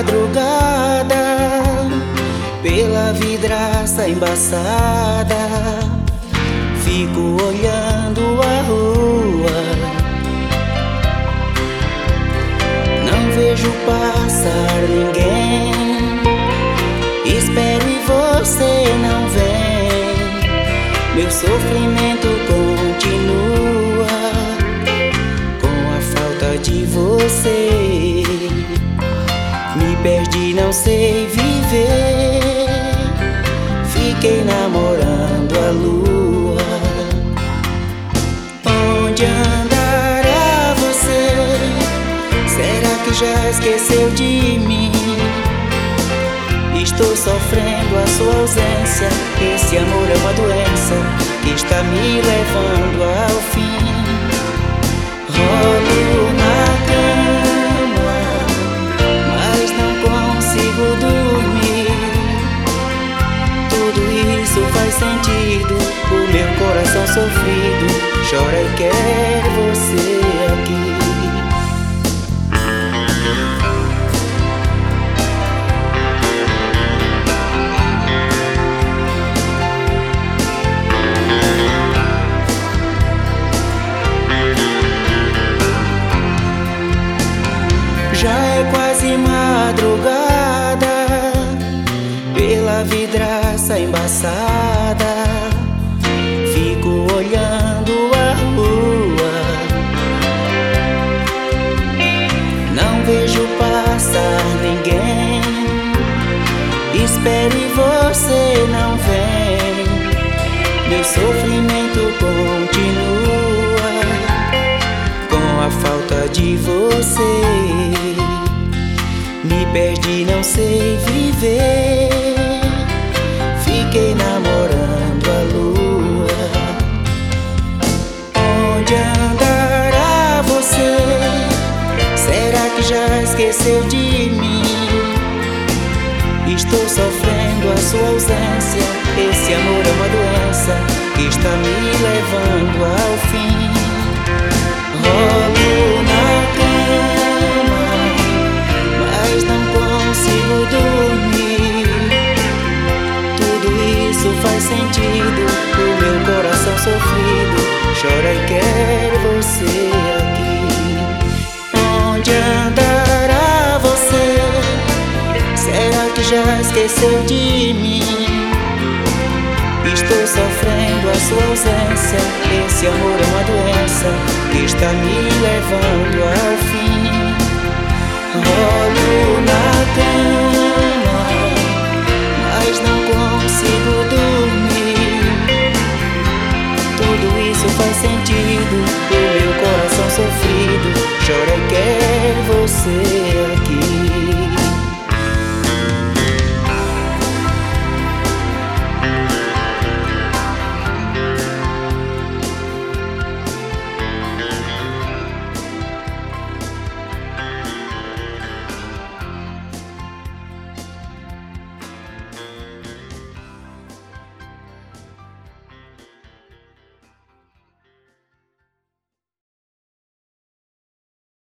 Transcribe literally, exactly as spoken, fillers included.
madrugada, pela vidraça embaçada, fico olhando a rua. Não vejo passar ninguém, espero e você não vem. Meu sofrimento continua com a falta de você. Me perdi, não sei viver, fiquei namorando a lua. Onde andará você? Será que já esqueceu de mim? Estou sofrendo a sua ausência. Esse amor é uma doença que está me levando ao fim. Rolo na cama, mas não consigo dormir. Tudo isso faz sentido. O meu coração sofrido chora e quer você aqui. Já é quase madrugada, pela vidraça embaçada, fico olhando a rua. Não vejo passar ninguém, espero e você não vem. Meu sofrimento continua com a falta de você. Me perdi, não sei viver, fiquei namorando a lua. Onde andará você? Será que já esqueceu de mim? Estou sofrendo a sua ausência. Esse amor é uma doença que está me levando ao fim. Rolo na cama, mas não consigo dormir. Tudo isso faz sentido. O meu coração sofrido chora e quer você aqui. Onde andará você? Será que já esqueceu de mim? Estou sofrendo a sua ausência. Esse amor é uma doença que está me levando ao fim. Rolo na cama, mas não consigo dormir. Tudo isso faz sentido. O meu coração sofrido chora e quer você